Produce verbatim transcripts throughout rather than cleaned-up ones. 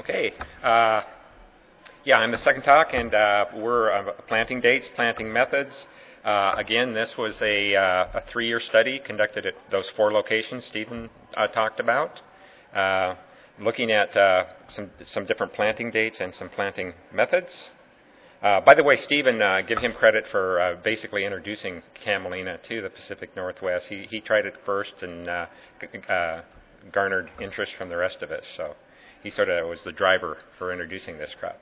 Okay. Uh, yeah, I'm the second talk, and uh, we're uh, planting dates, planting methods. Uh, again, this was a, uh, a three-year study conducted at those four locations Stephen uh, talked about, uh, looking at uh, some some different planting dates and some planting methods. Uh, by the way, Stephen, uh, give him credit for uh, basically introducing camelina to the Pacific Northwest. He he tried it first and uh, g- uh, garnered interest from the rest of us. So he sort of was the driver for introducing this crop.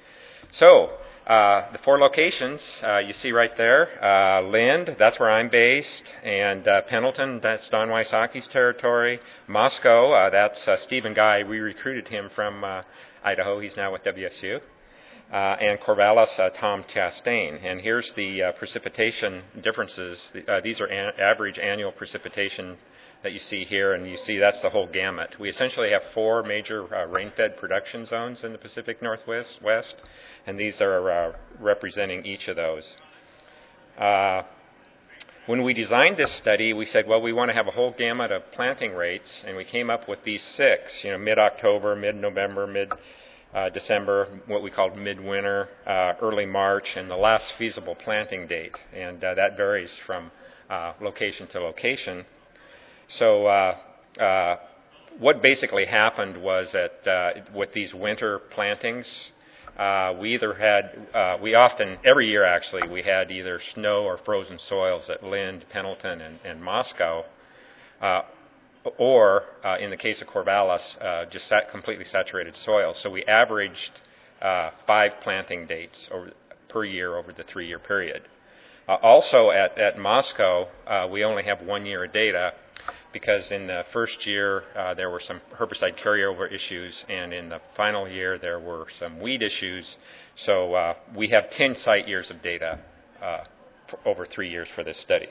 So uh, the four locations uh, you see right there, uh, Lind, that's where I'm based, and uh, Pendleton, that's Don Wysocki's territory. Moscow, uh, that's uh, Stephen Guy. We recruited him from uh, Idaho. He's now with W S U. Uh, and Corvallis, uh, Tom Chastain. And here's the uh, precipitation differences. Uh, these are an- average annual precipitation that you see here, and you see that's the whole gamut. We essentially have four major uh, rain-fed production zones in the Pacific Northwest, West, and these are uh, representing each of those. Uh, when we designed this study, we said, well, we want to have a whole gamut of planting rates, and we came up with these six, you know, mid-October, mid-November, mid Uh, December, what we called midwinter, uh, early March, and the last feasible planting date. And uh, that varies from uh, location to location. So uh, uh, what basically happened was that uh, with these winter plantings, uh, we either had, uh, we often, every year actually, we had either snow or frozen soils at Lind, Pendleton, and, and Moscow. Uh, or, uh, in the case of Corvallis, uh, just sat completely saturated soil. So we averaged uh, five planting dates over, per year over the three-year period. Uh, also at, at Moscow, uh, we only have one year of data because in the first year uh, there were some herbicide carryover issues, and in the final year there were some weed issues. So uh, we have ten site years of data uh, for over three years for this study.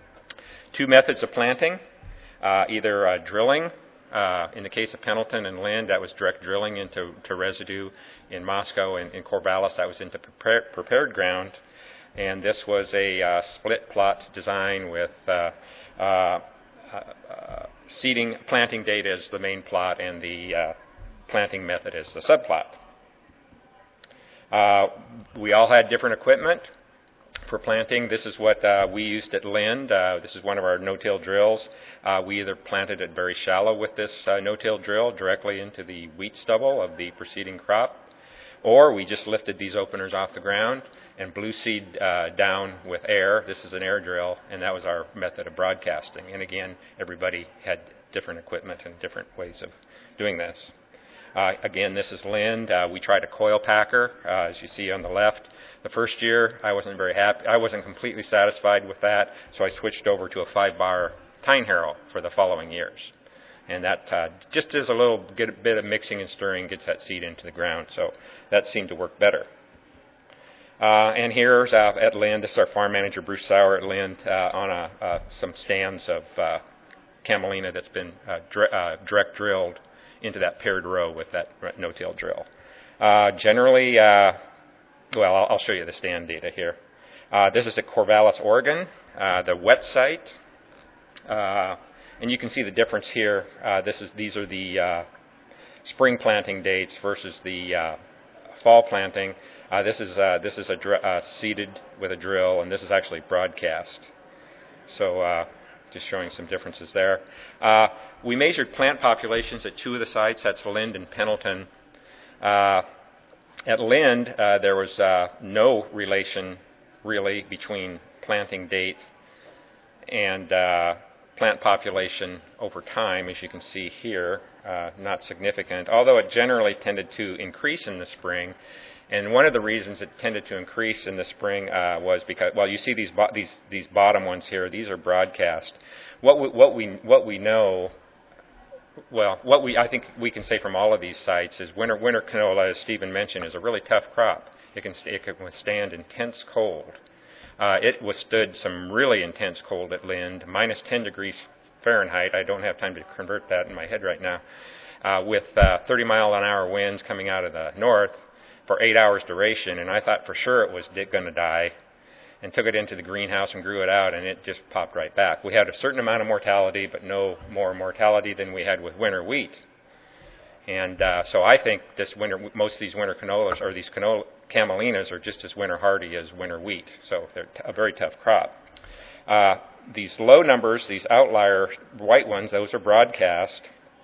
Two methods of planting. Uh, either uh, drilling, uh, in the case of Pendleton and Lind, that was direct drilling into to residue. In Moscow and in Corvallis, that was into prepare, prepared ground. And this was a uh, split plot design with uh, uh, uh, seeding, planting data as the main plot and the uh, planting method as the subplot. Uh, we all had different equipment for planting. This is what uh, we used at Lind. Uh, this is one of our no-till drills. Uh, we either planted it very shallow with this uh, no-till drill directly into the wheat stubble of the preceding crop, or we just lifted these openers off the ground and blew seed uh, down with air. This is an air drill, and that was our method of broadcasting. And again, everybody had different equipment and different ways of doing this. Uh, again, this is Lind. Uh, we tried a coil packer, uh, as you see on the left. The first year, I wasn't very happy. I wasn't completely satisfied with that, so I switched over to a five-bar tine harrow for the following years. And that uh, just as a little get, bit of mixing and stirring gets that seed into the ground, so that seemed to work better. Uh, and here's uh, at Lind. This is our farm manager, Bruce Sauer at Lind, uh, on a, uh, some stands of uh, camelina that's been uh, dr- uh, direct drilled into that paired row with that no-till drill. Uh, generally, uh, well, I'll, I'll show you the stand data here. Uh, this is at Corvallis, Oregon, uh, the wet site. Uh, and you can see the difference here. Uh, this is These are the uh, spring planting dates versus the uh, fall planting. Uh, this is uh, this is a dr- uh, seeded with a drill, and this is actually broadcast. So uh, just showing some differences there. Uh, we measured plant populations at two of the sites. That's Lind and Pendleton. Uh, at Lind, uh, there was uh, no relation, really, between planting date and uh, plant population over time, as you can see here. Uh, not significant, although it generally tended to increase in the spring. And one of the reasons it tended to increase in the spring uh, was because, well, you see these bo- these these bottom ones here. These are broadcast. What we, what we what we know, well, what we I think we can say from all of these sites is winter winter canola, as Stephen mentioned, is a really tough crop. It can it can withstand intense cold. Uh, it withstood some really intense cold at Lind, minus ten degrees Fahrenheit. I don't have time to convert that in my head right now. Uh, with uh, thirty mile an hour winds coming out of the north for eight hours duration, and I thought for sure it was going to die, and took it into the greenhouse and grew it out, and it just popped right back. We had a certain amount of mortality, but no more mortality than we had with winter wheat. And uh, so I think this winter, most of these winter canolas, or these canola, camelinas, are just as winter hardy as winter wheat. So they're t- a very tough crop. Uh, these low numbers, these outlier white ones, those are broadcast.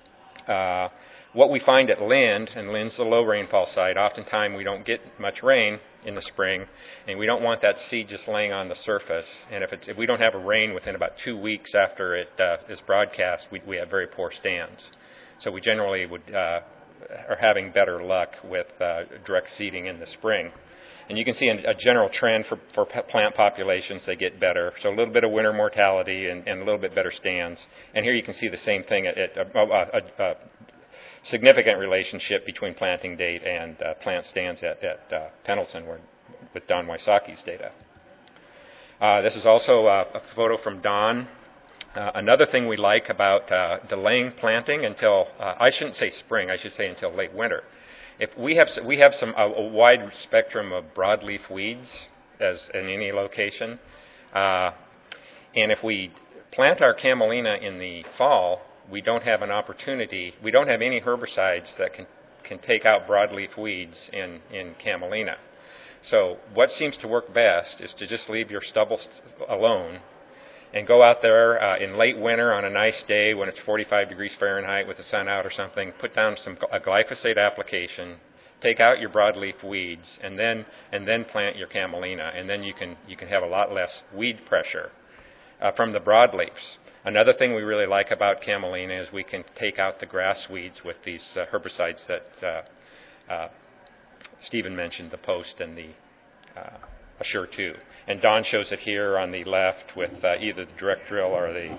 Uh, what we find at Lind, and Lind's the low rainfall site, oftentimes we don't get much rain in the spring, and we don't want that seed just laying on the surface. And if, it's, if we don't have a rain within about two weeks after it uh, is broadcast, we, we have very poor stands. So we generally would uh, are having better luck with uh, direct seeding in the spring. And you can see a general trend for, for plant populations, they get better. So a little bit of winter mortality and, and a little bit better stands. And here you can see the same thing, at, at a, a, a significant relationship between planting date and uh, plant stands at, at uh, Pendleton where, with Don Wysocki's data. Uh, this is also uh, a photo from Don. Uh, another thing we like about uh, delaying planting until, uh, I shouldn't say spring, I should say until late winter. If we have we have some a, a wide spectrum of broadleaf weeds as in any location, uh, and if we plant our camelina in the fall, we don't have an opportunity. We don't have any herbicides that can can take out broadleaf weeds in in camelina. So what seems to work best is to just leave your stubble alone and go out there uh, in late winter on a nice day when it's forty-five degrees Fahrenheit with the sun out or something, put down some a glyphosate application, take out your broadleaf weeds, and then and then plant your camelina, and then you can you can have a lot less weed pressure uh, from the broadleafs. Another thing we really like about camelina is we can take out the grass weeds with these uh, herbicides that uh, uh, Stephen mentioned, the Post and the uh, Assure two. And Don shows it here on the left with uh, either the direct drill or the,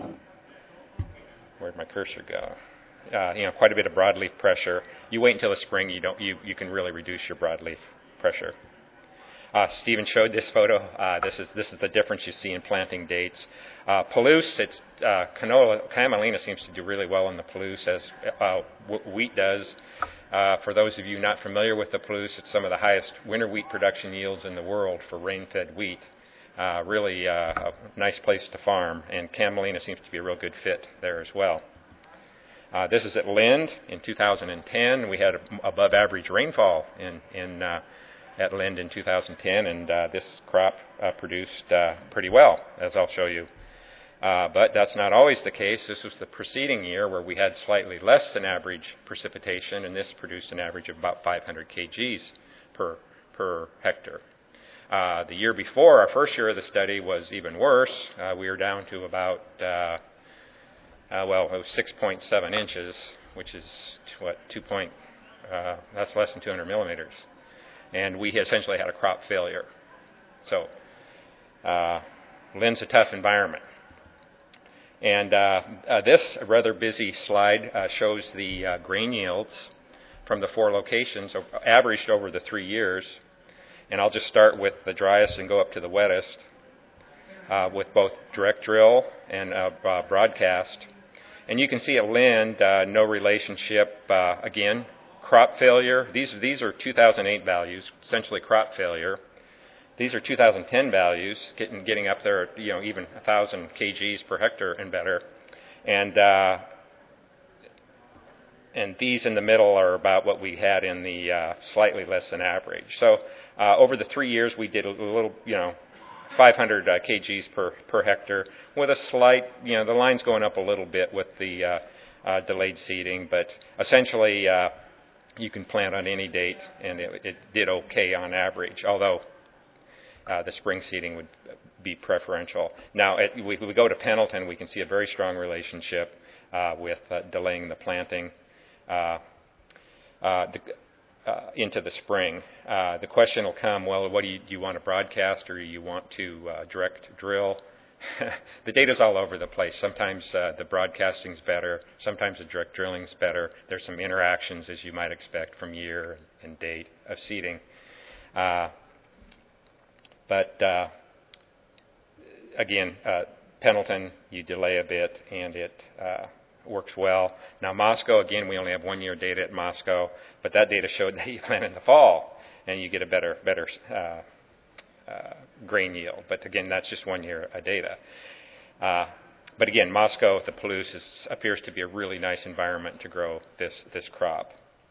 where'd my cursor go? Uh, you know, quite a bit of broadleaf pressure. You wait until the spring, you don't, you, you can really reduce your broadleaf pressure. Uh, Stephen showed this photo. Uh, this is this is the difference you see in planting dates. Uh, Palouse, it's uh, canola, camelina seems to do really well in the Palouse as uh, wheat does. Uh, for those of you not familiar with the Palouse, it's some of the highest winter wheat production yields in the world for rain-fed wheat. Uh, really uh, a nice place to farm, and camelina seems to be a real good fit there as well. Uh, this is at Lind in two thousand ten. We had above average rainfall in, in uh, at Lind in two thousand ten, and uh, this crop uh, produced uh, pretty well, as I'll show you. Uh, but that's not always the case. This was the preceding year where we had slightly less than average precipitation, and this produced an average of about five hundred kilograms per, per hectare. Uh, the year before, our first year of the study, was even worse. Uh, we were down to about, uh, uh, well, it was six point seven inches, which is, what, two point, uh, that's less than two hundred millimeters. And we essentially had a crop failure. So, uh, Lind's a tough environment. And uh, uh, this rather busy slide uh, shows the uh, grain yields from the four locations, averaged over the three years. And I'll just start with the driest and go up to the wettest, uh, with both direct drill and uh, uh, broadcast. And you can see at Lind, uh, no relationship. Uh, again, crop failure. These these are two thousand eight values, essentially crop failure. These are two thousand ten values, getting getting up there, you know, even one thousand kilograms per hectare and better. And uh, and these in the middle are about what we had in the uh, slightly less than average. So uh, over the three years, we did a little, you know, five hundred uh, kilograms per per hectare, with a slight, you know, the line's going up a little bit with the uh, uh, delayed seeding, but essentially uh, you can plant on any date, and it, it did okay on average, although uh, the spring seeding would be preferential. Now, at, we, we go to Pendleton, we can see a very strong relationship uh, with uh, delaying the planting uh, uh, the, uh, into the spring. Uh, the question will come, well, what do you, do you want to broadcast, or do you want to uh, direct drill? The data's all over the place. Sometimes uh, the broadcasting's better. Sometimes the direct drilling's better. There's some interactions, as you might expect, from year and date of seeding. Uh, but uh, again, uh, Pendleton, you delay a bit, and it uh, works well. Now, Moscow, again, we only have one-year data at Moscow, but that data showed that you plant in the fall, and you get a better, better uh, Uh, grain yield. But again, that's just one year of data. Uh, but again, Moscow, the Palouse, is, appears to be a really nice environment to grow this, this crop.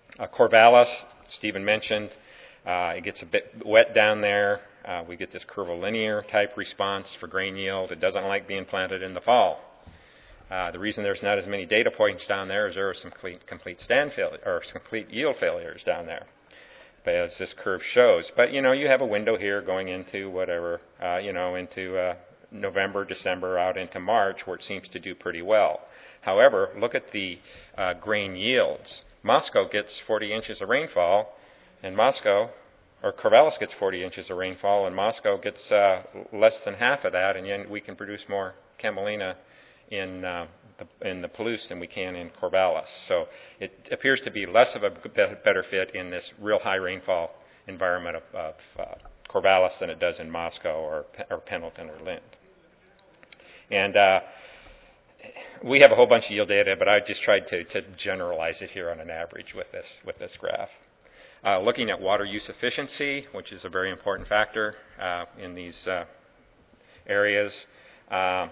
Uh, Corvallis, Stephen mentioned, uh, it gets a bit wet down there. Uh, we get this curvilinear type response for grain yield. It doesn't like being planted in the fall. Uh, the reason there's not as many data points down there is there are some complete, complete stand failure or complete yield failures down there, but as this curve shows. But you know, you have a window here going into whatever, uh, you know, into uh, November, December, out into March, where it seems to do pretty well. However, look at the uh, grain yields. Moscow gets forty inches of rainfall, and Moscow, or Corvallis gets forty inches of rainfall, and Moscow gets uh, less than half of that, and yet we can produce more camelina in uh, the, in the Palouse than we can in Corvallis. So it appears to be less of a better fit in this real high rainfall environment of, of uh, Corvallis than it does in Moscow or, or Pendleton or Lind. And uh, we have a whole bunch of yield data, but I just tried to, to generalize it here on an average with this with this graph. Uh, looking at water use efficiency, which is a very important factor uh, in these uh, areas. Uh,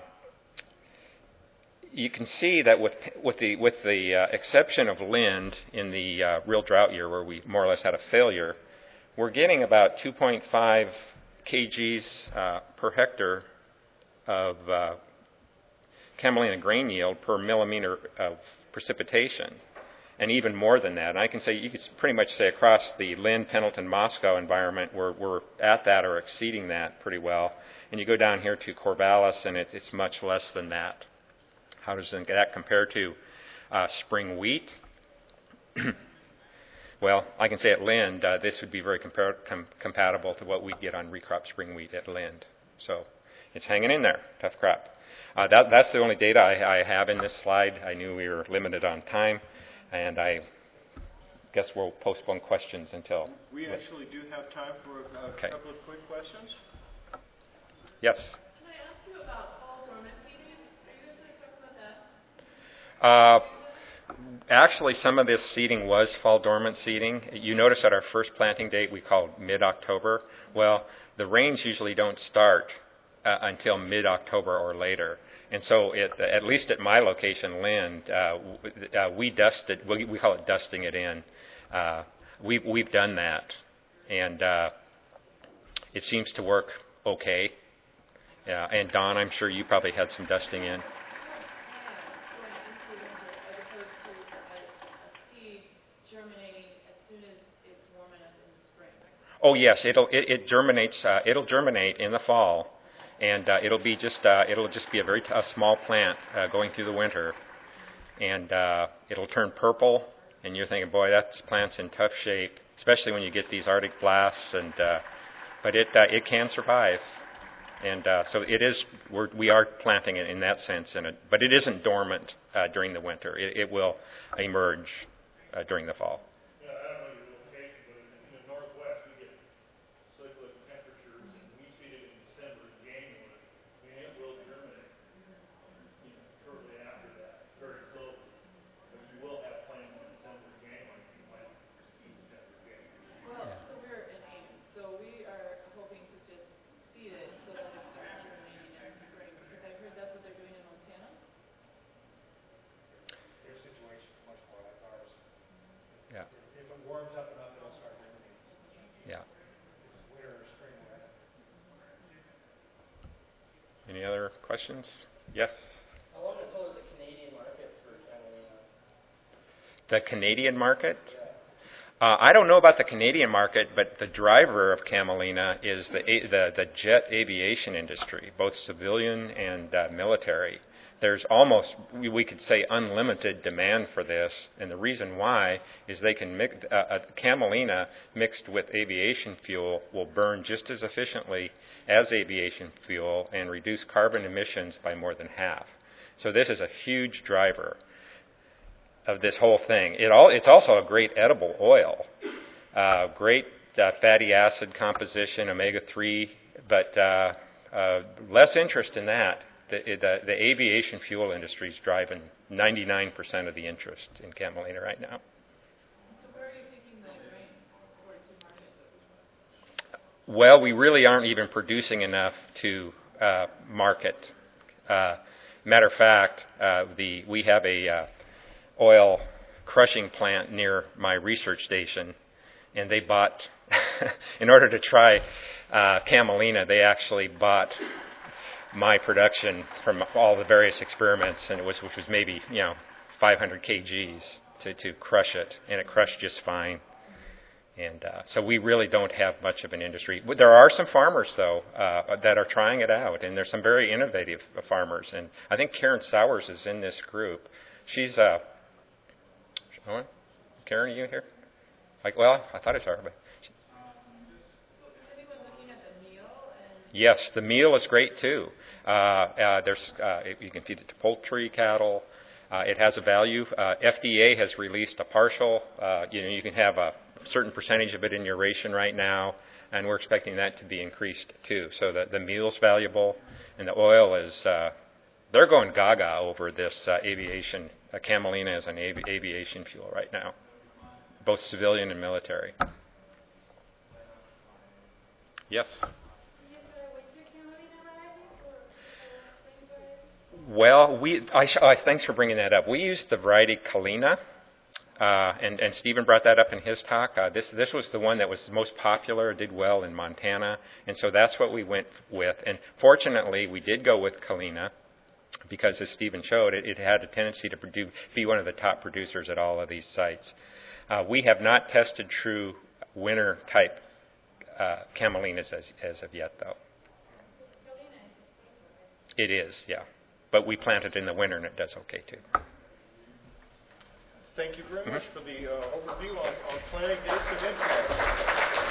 You can see that with with the with the uh, exception of Lind in the uh, real drought year, where we more or less had a failure, we're getting about two point five kilograms uh, per hectare of uh, camelina grain yield per millimeter of precipitation, and even more than that. And I can say you could pretty much say across the Lind, Pendleton, Moscow environment, we're we're at that or exceeding that pretty well. And you go down here to Corvallis, and it, it's much less than that. How does that compare to uh, spring wheat? Well, I can say at Lind, uh, this would be very compar- com- compatible to what we get on recrop spring wheat at Lind. So it's hanging in there, tough crop. Uh, that, that's the only data I, I have in this slide. I knew we were limited on time, and I guess we'll postpone questions until... We actually do have time for a, a okay. couple of quick questions. Yes? Can I ask you about fall dormant seeding? Are you guys going to talk about that? Uh, actually, some of this seeding was fall dormant seeding. You notice at our first planting date we called mid-October. Well, the rains usually don't start uh, until mid-October or later. And so it, at least at my location, Lind, uh, uh, we dusted, we, we call it dusting it in. Uh, we, we've done that. And uh, it seems to work okay. Yeah, and Don, I'm sure you probably had some dusting in. Oh yes, it'll it, it germinates. Uh, it'll germinate in the fall, and uh, it'll be just uh, it'll just be a very t- a small plant uh, going through the winter, and uh, it'll turn purple. And you're thinking, boy, that plant's in tough shape, especially when you get these Arctic blasts. And uh, but it uh, it can survive. And uh, so it is. We're, we are planting it in that sense, in it, but it isn't dormant uh, during the winter. It, it will emerge uh, during the fall. Yeah, I don't know your location, but in the northwest we get cyclic temperatures, and we see it in December and January. I mean, it will germinate, you know, shortly after that, very slowly. But you will have plants in December and January. You might see December and January. Well, so we're in Ames, so we are hoping to just seed it so that it starts germinating in the spring, because I've heard that's what they're doing in Montana. Their situation is much more like ours. Yeah. If it warms up enough, it'll start germinating. Yeah. It's winter or spring, right? Any other questions? Yes. How long until is the Canadian market for camelina? The Canadian market? Yeah. Uh, I don't know about the Canadian market, but the driver of camelina is the the, the jet aviation industry, both civilian and uh, military. There's almost, we, we could say, unlimited demand for this, and the reason why is they can mix, uh, uh, camelina mixed with aviation fuel will burn just as efficiently as aviation fuel and reduce carbon emissions by more than half. So this is a huge driver of this whole thing. It all, it's also a great edible oil, uh, great uh, fatty acid composition, omega three, but uh, uh, less interest in that. The, the, the aviation fuel industry is driving ninety-nine percent of the interest in camelina right now. So where are you taking the grain for to market? Well, we really aren't even producing enough to uh, market. Uh, matter of fact, uh, the we have a uh, oil crushing plant near my research station, and they bought, in order to try uh, camelina, they actually bought my production from all the various experiments, and it was which was maybe you know five hundred kilograms to to crush it, and it crushed just fine. And uh, so we really don't have much of an industry. There are some farmers, though, uh, that are trying it out, and there's some very innovative farmers. And I think Karen Sowers is in this group. She's, uh, oh, Karen, are you here? Like, well, I thought I saw her, but So is anyone looking at the meal? And yes, the meal is great too. Uh, uh, there's uh, you can feed it to poultry, cattle. Uh, it has a value. Uh, F D A has released a partial. Uh, you know, you can have a certain percentage of it in your ration right now, and we're expecting that to be increased too. So the, the meal's valuable, and the oil is, uh, they're going gaga over this uh, aviation, uh, camelina as an avi- aviation fuel right now, both civilian and military. Yes? Well, we, I, sh- uh, thanks for bringing that up. We used the variety Kalina. Uh, and, and Stephen brought that up in his talk. Uh, this this was the one that was most popular, did well in Montana, and so that's what we went with. And fortunately, we did go with Kalina because, as Stephen showed, it, it had a tendency to produce, be one of the top producers at all of these sites. Uh, we have not tested true winter type uh, camelinas as, as of yet, though. It is, yeah. But we plant it in the winter, and it does okay too. Thank you very much for the uh, overview on, on planting dates and impact.